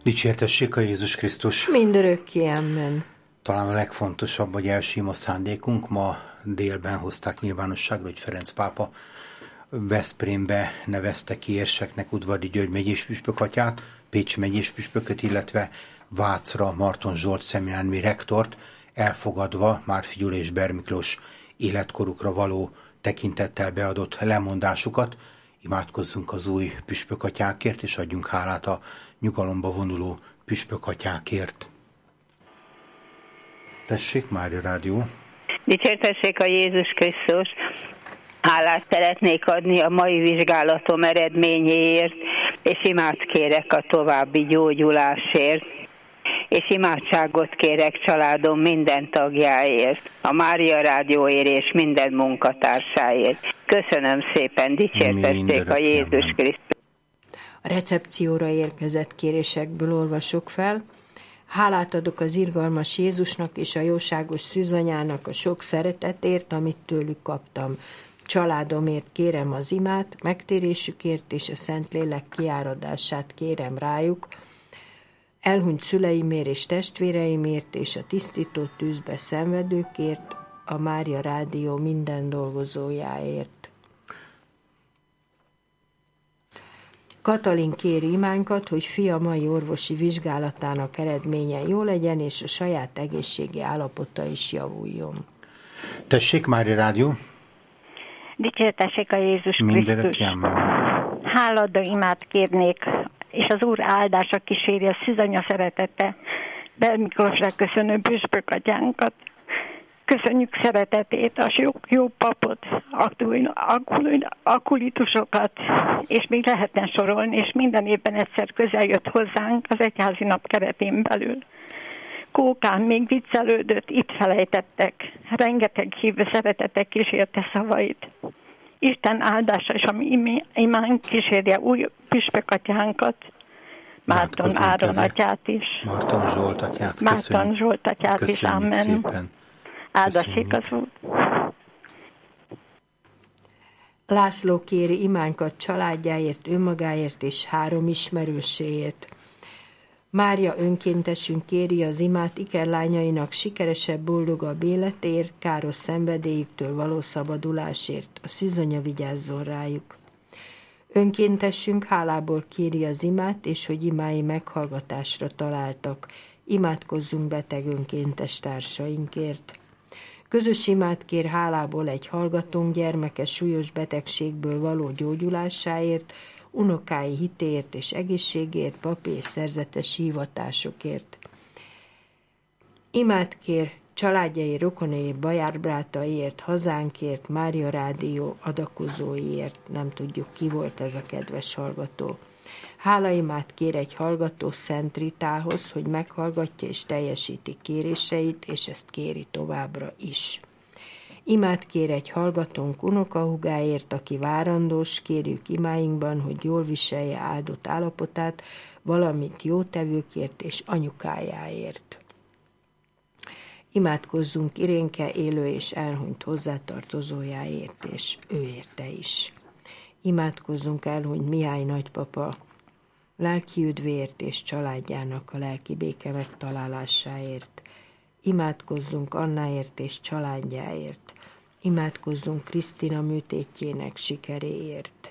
Dicsértessék a Jézus Krisztus! Mindörökké, amen. Talán a legfontosabb, vagy első a szándékunk. Ma délben hozták nyilvánosságra, hogy Ferenc pápa Veszprémbe nevezte ki érseknek Udvardi György megyés püspökatyát, Pécs megyés püspököt, illetve Vácra Marton Zsolt szemináriumi rektort, elfogadva Márfigyula és Ber Miklós életkorukra való tekintettel beadott lemondásukat. Imádkozzunk az új püspökatyákért, és adjunk hálát a nyugalomba vonuló püspökatyákért. Tessék, Mária Rádió! Dicsértessék a Jézus Krisztus! Hálát szeretnék adni a mai vizsgálatom eredményéért, és imád kérek a további gyógyulásért, és imádságot kérek családom minden tagjáért, a Mária Rádióért és minden munkatársáért. Köszönöm szépen, dicsértessék a Jézus Krisztus! A recepcióra érkezett kérésekből olvasok fel. Hálát adok az irgalmas Jézusnak és a jóságos szűzanyának a sok szeretetért, amit tőlük kaptam. Családomért kérem az imát, megtérésükért és a Szentlélek kiáradását kérem rájuk, elhunyt szüleimért és testvéreimért és a tisztító tűzbe szenvedőkért, a Mária Rádió minden dolgozójáért. Katalin kéri imánkat, hogy fia mai orvosi vizsgálatának eredménye jó legyen, és a saját egészségi állapota is javuljon. Tessék, Mária Rádió! Dicsértessék a Jézus Krisztus! Háladó imát kérnék, és az Úr áldása kíséri a szűzanya szeretete, Ber Miklósra köszönő püspökatyánkat. Köszönjük szeretetét, a jó papot, akulitusokat, és még lehetne sorolni, és minden évben egyszer közel jött hozzánk az egyházi nap keretén belül. Kókán még viccelődött, itt felejtettek, rengeteg hívő szeretete kísérte szavait. Isten áldása és a mi imánk kísérje új püspökatyánkat, Márton Áron atyát is. Márton Zsolt atyát, Márton Zsolt atyát is, amen. Szépen. Áldassék az Úr. László kéri imánkat családjáért, önmagáért és 3 ismerőséért. Mária önkéntesünk kéri az imát ikerlányainak sikeresebb, boldogabb életért, káros szenvedélyüktől való szabadulásért. A szűzanya vigyázzon rájuk. Önkéntesünk hálából kéri az imát, és hogy imái meghallgatásra találtak. Imádkozzunk beteg önkéntes társainkért. Közös imát kér hálából egy hallgatónk gyermeke súlyos betegségből való gyógyulásáért, unokái hitéért és egészségért, papi és szerzetes hivatásokért. Imát kér családjai, rokonai, bajárbátaiért, hazánkért, Mária Rádió adakozóiért, nem tudjuk ki volt ez a kedves hallgató. Hálaimát kér egy hallgató Szent Ritához, hogy meghallgatja és teljesíti kéréseit, és ezt kéri továbbra is. Imát kér egy hallgatónk unokahugáért, aki várandós, kérjük imáinkban, hogy jól viselje áldott állapotát, valamint jótevőkért és anyukájáért. Imádkozzunk Irénke élő és elhunyt hozzátartozójáért, és ő érte is. Imádkozzunk elhunyt Mihály nagypapa lelki üdvéért és családjának a lelki béke megtalálásáért. Imádkozzunk Annáért és családjáért. Imádkozzunk Krisztina műtétjének sikeréért.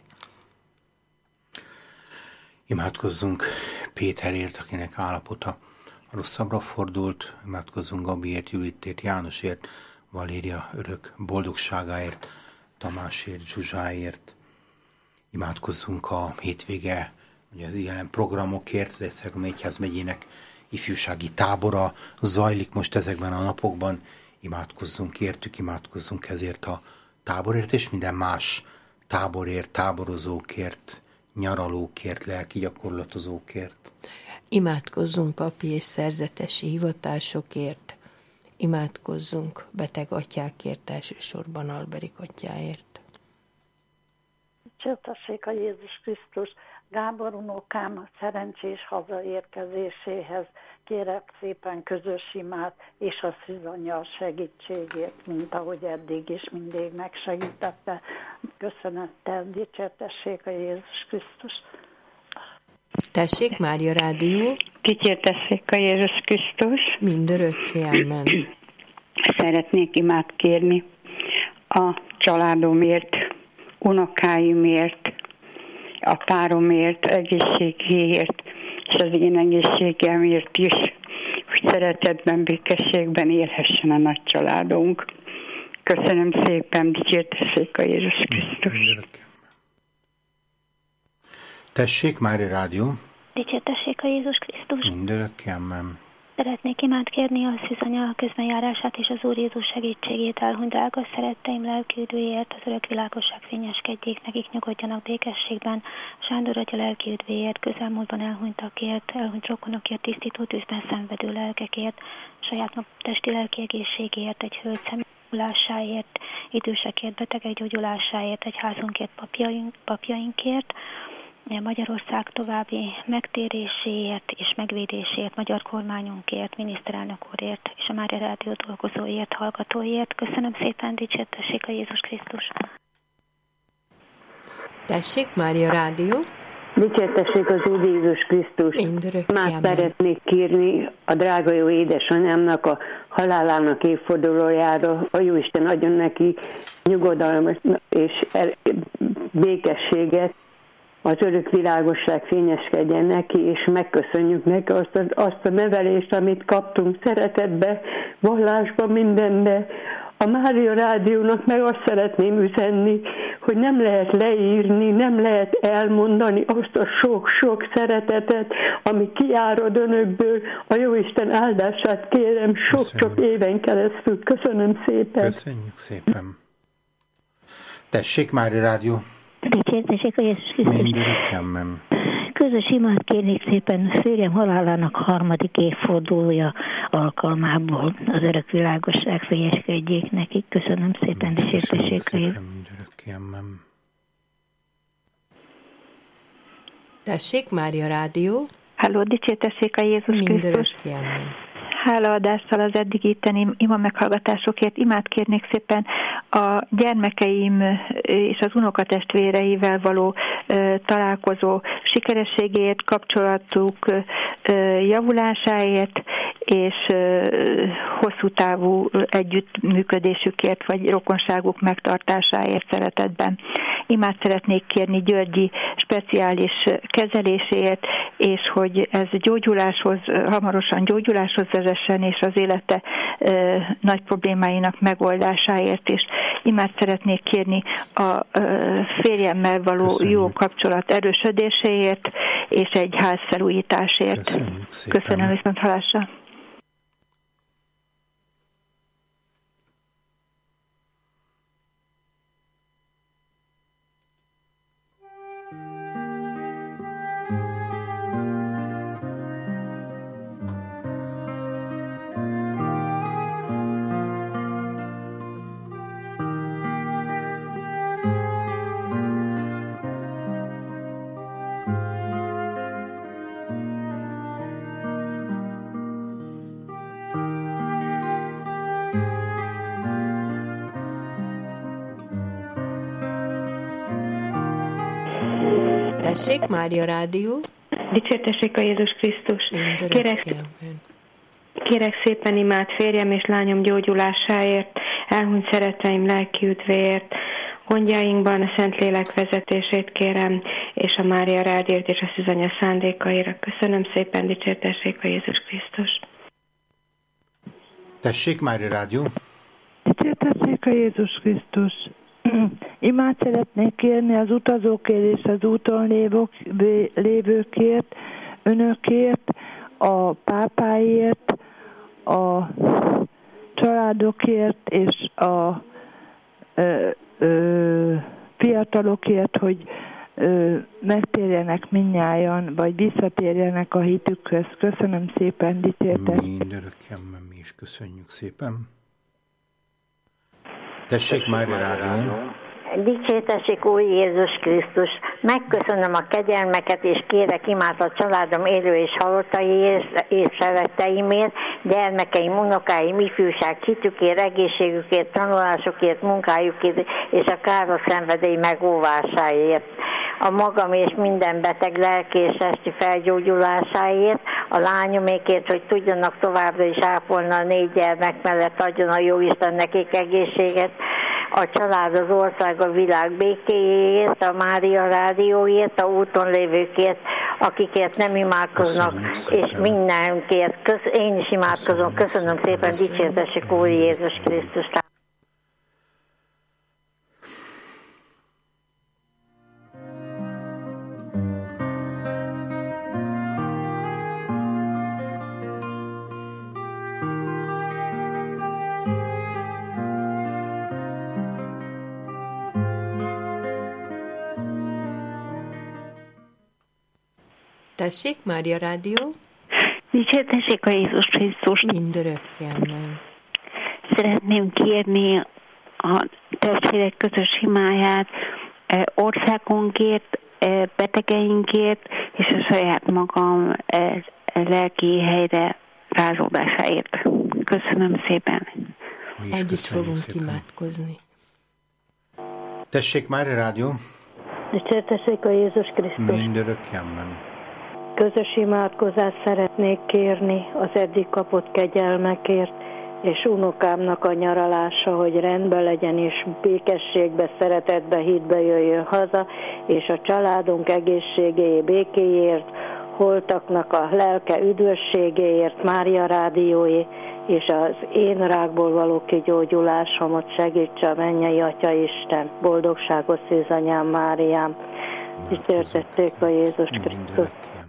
Imádkozzunk Péterért, akinek állapota rosszabbra fordult. Imádkozzunk Gabiért, Julitért, Jánosért, Valéria örök boldogságáért, Tamásért, Zsuzsáért. Imádkozzunk a hétvége, ugye az jelen programokért, az Esztergomi Egyházmegyének ifjúsági tábora zajlik most ezekben a napokban. Imádkozzunk értük, imádkozzunk ezért a táborért, és minden más táborért, táborozókért, nyaralókért, lelki gyakorlatozókért. Imádkozzunk papi és szerzetesi hivatásokért. Imádkozzunk beteg atyákért, elsősorban Alberik atyáért. Dicsértessék a Jézus Krisztus! Gábor unokám a szerencsés hazaérkezéséhez kérek szépen közös imát és a szűzanya segítségét, mint ahogy eddig is mindig megsegítette. Köszönettel dicsértessék a Jézus Krisztus! Tessék, Mária Rádió! Dicsértessék a Jézus Krisztus. Mindörökké, amen. Szeretnék imát kérni a családomért, unokáimért, a páromért, egészségéért, és az én egészségemért is, hogy szeretetben, békességben élhessen a nagy családunk. Köszönöm szépen, dicsértessék a Jézus Krisztus. Tessék, Mária Rádió. Dicsértessék a Jézus Krisztus. Mindörökké, amen. Szeretnék imát kérni a szűzanya közbenjárását és az Úr Jézus segítségét elhunyt drága szeretteim lelki üdvéért, az örök világosság fényeskedjék, nekik nyugodjanak békességben, Sándor atya lelki üdvéért, közelmúltban elhunytakért, elhunyt rokonokért, tisztító tűzben szenvedő lelkekért, saját testi lelki egészségért, egy hölgy szemülásáért, idősekért, betegek gyógyulásáért, egy házunkért, papjainkért, Magyarország további megtéréséért és megvédéséért, magyar kormányunkért, miniszterelnök úrért és a Mária Rádió dolgozóért, hallgatóért. Köszönöm szépen, dicsértessék a Jézus Krisztus. Tessék, Mária Rádió. Dicsértessék az Úr Jézus Krisztus. Már szeretnék kírni a drága jó édesanyámnak a halálának évfordulójára. A Jóisten adjon neki nyugodalmat és békességet, az örök világosság fényeskedjen neki, és megköszönjük neki azt a nevelést, amit kaptunk szeretetbe, vallásba, mindenbe. A Mária Rádiónak meg azt szeretném üzenni, hogy nem lehet leírni, nem lehet elmondani azt a sok-sok szeretetet, ami kiárad önökből. A Jóisten áldását kérem sok-sok éven keresztül. Köszönöm szépen. Köszönjük szépen. Tessék, Mária Rádió. Dicsértessék a Jézus Krisztus. Közös imát kérnék szépen férjem halálának 3. évfordulója alkalmából. Az örök világosság fényeskedjék nekik. Köszönöm szépen, dicsértessék a Jézus. Tessék, Mária Rádió. Halló, dicsértessék a Jézus Krisztus. Hálaadással az eddig itteni ima meghallgatásokért imát kérnék szépen a gyermekeim és az unokatestvéreivel való találkozó sikerességéért, kapcsolatuk javulásáért és hosszú távú együttműködésükért vagy rokonságuk megtartásáért szeretetben. Imát szeretnék kérni Györgyi speciális kezeléséért, és hogy ez hamarosan gyógyuláshoz vezessen, és az élete nagy problémáinak megoldásáért is. Imát szeretnék kérni a férjemmel való jó kapcsolat erősödéséért, és egy házfelújításért. Köszönöm, viszonthallásra. Tessék, Mária Rádió. Dicsértessék a Jézus Krisztus. Kérek szépen imát férjem és lányom gyógyulásáért, elhunyt szeretteim lelki üdvéért, gondjainkban a Szentlélek vezetését kérem, és a Mária Rádiót és a szűzanya szándékaira. Köszönöm szépen, dicsértessék a Jézus Krisztus. Tessék, Mária Rádió. Dicsértessék a Jézus Krisztus. Imát szeretnék kérni az utazókért és az úton lévőkért, önökért, a pápáért, a családokért és a fiatalokért, hogy megtérjenek mindnyájan, vagy visszatérjenek a hitükhöz. Köszönöm szépen, dicsértes. Mindörökké, mi is köszönjük szépen. Tessék, Mária Rádió. Dicsértessék Úr Jézus Krisztus. Megköszönöm a kegyelmeket, és kérek imát a családom élő és halottaiért, és szeretteimért, gyermekeim, unokáim, ifjúság, hitükért, egészségükért, tanulásukért, munkájukért, és a káros szenvedély megóvásáért. A magam és minden beteg lelki és testi felgyógyulásáért, a lányomékért, hogy tudjanak továbbra is ápolni a 4 gyermek mellett, adjon a Jóisten nekik egészséget, a család, az ország, a világ békéjéért, a Mária Rádióért, a úton lévőkért, akikért nem imádkoznak, és mindenkért. Én is imádkozom. Köszönöm szépen, dicsértessék Úr Jézus Krisztus. Tessék, Mária Rádió. Dicsértessék a Jézus Krisztus. Mindörökkön. Szeretném kérni a testvérek közös imáját országunkért, betegeinkért és a saját magam lelki helyre rázódásáért. Köszönöm szépen. Együtt fogunk imádkozni. Tessék, Mária Rádió. Dicsértessék a Jézus Krisztus. Mindörökkön. Közös imádkozást szeretnék kérni az eddig kapott kegyelmekért, és unokámnak a nyaralása, hogy rendben legyen, és békességbe, szeretetbe, hitbe jöjjön haza, és a családunk egészségéért, békéért, holtaknak a lelke üdvösségéért, Mária Rádióé, és az én rákból való kigyógyulásomat segítse a mennyei Atya Isten, boldogságos szűzanyám Máriám. Dicsértessék a Jézus Krisztus.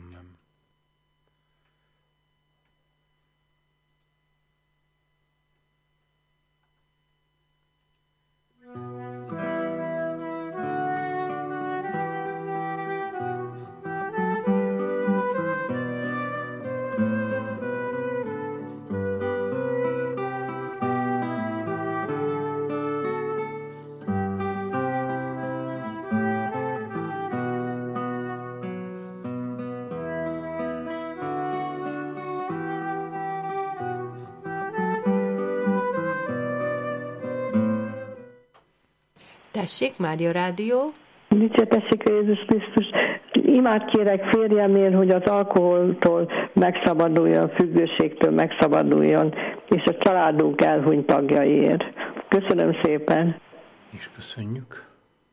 Tessék, Mária Rádió. Dicsértessék a Jézus Krisztus. Imád kérek férjemért, hogy az alkoholtól megszabaduljon, függőségtől megszabaduljon, és a családunk elhunyt tagjaiért. Köszönöm szépen. És köszönjük.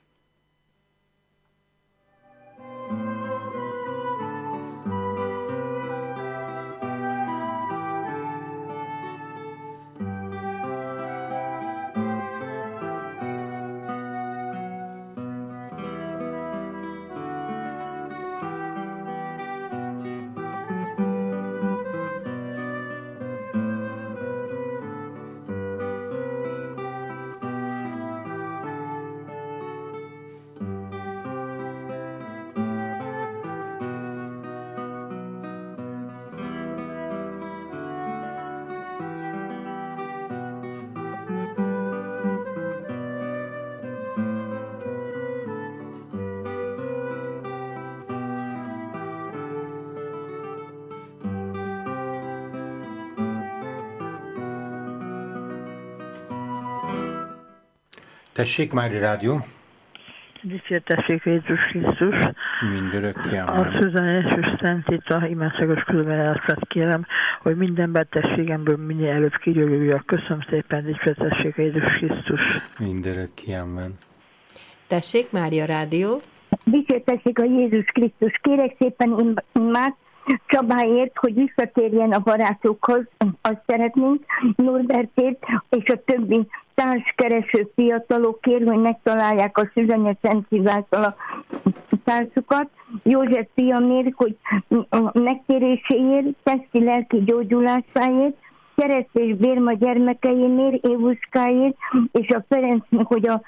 Tessék, Mária Rádió. Dicsértessék Jézus Krisztus. Mindörökké. A Szűzanyás és Szentita imádságos közövelászát kérem, hogy minden betegségemből minél előbb kigyógyuljak. Köszönöm szépen, dicsértessék Jézus Krisztus. Mindörökké, amen. Tessék, Mária Rádió. Dicsértessék a Jézus Krisztus. Kérek szépen imát Csabáért, hogy visszatérjen a barátokhoz, azt szeretnénk, Norbertért és a többi társkereső fiatalokért, hogy megtalálják a Szűzanya Szent Szíváltal a társukat. József fiamért, hogy a megtéréséért, testi lelki gyógyulásáért, Kereszt és Bérma gyermekeiért, Évuskáért, és a Ferencnek, hogy a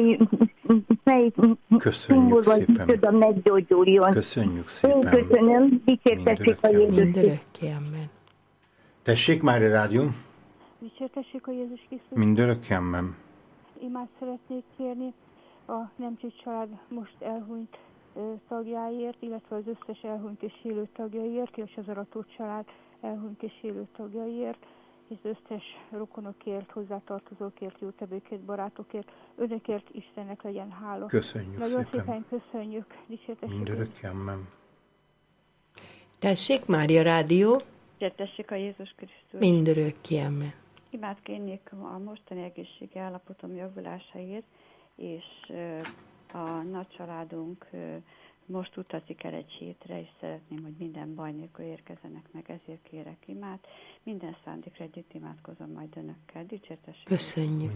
fej köszönjük szépen. Meggyógyuljon. Köszönjük szépen. Én köszönöm, dicsértessék a Jézus. Mindörökké, amen. Tessék, Mária Rádió. Dicsértessék a Jézus Krisztus. Mindörökké, amen. Imád szeretnék kérni a Nemcsit család most elhunyt tagjáért, illetve az összes elhunyt és élő tagjaiért, és az Arató család elhunyt és élő tagjaiért, és az összes rokonokért, hozzátartozókért, jótevőkért, barátokért, önökért Istennek legyen hála. Köszönjük nagyon szépen. Nagyon szépen köszönjük. Dicsértessék. Mindörökké, amen. Tessék, Mária Rádió. Tessék a Jézus Krisztus. Mindörökké amen. Imát kérnék a mostani egészségi állapotom javulásáért, és a nagy családunk most utazik el egy hétre, és szeretném, hogy minden baj nélkül érkezzenek meg, ezért kérek imát. Minden szándékra együtt imádkozom majd önökkel. Dicsértessék. Köszönjük.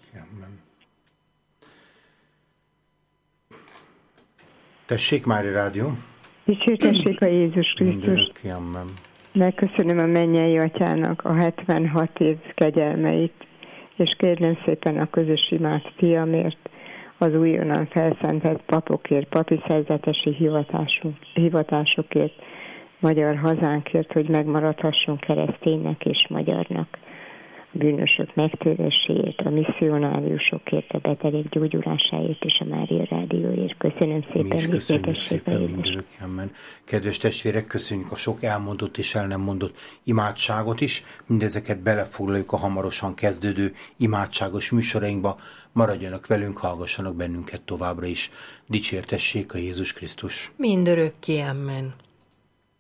Tessék, Mária Rádió. Dicsértessék a Jézus Krisztus. Megköszönöm a mennyei atyának a 76 év kegyelmeit, és kérlem szépen a közös imát fiamért, az újonnan felszentelt papokért, papi szerzetesi hivatásokért, magyar hazánkért, hogy megmaradhassunk kereszténynek és magyarnak, a bűnösök megtéréséért, a misszionáriusokért, a betegek gyógyulásáért és a Mária Rádióért. Köszönöm szépen. Mi is köszönjük szépen. Kedves testvérek, köszönjük a sok elmondott és el nem mondott imádságot is. Mindezeket belefoglaljuk a hamarosan kezdődő imádságos műsorainkba. Maradjanak velünk, hallgassanak bennünket továbbra is. Dicsértessék a Jézus Krisztus. Mindörökké amen.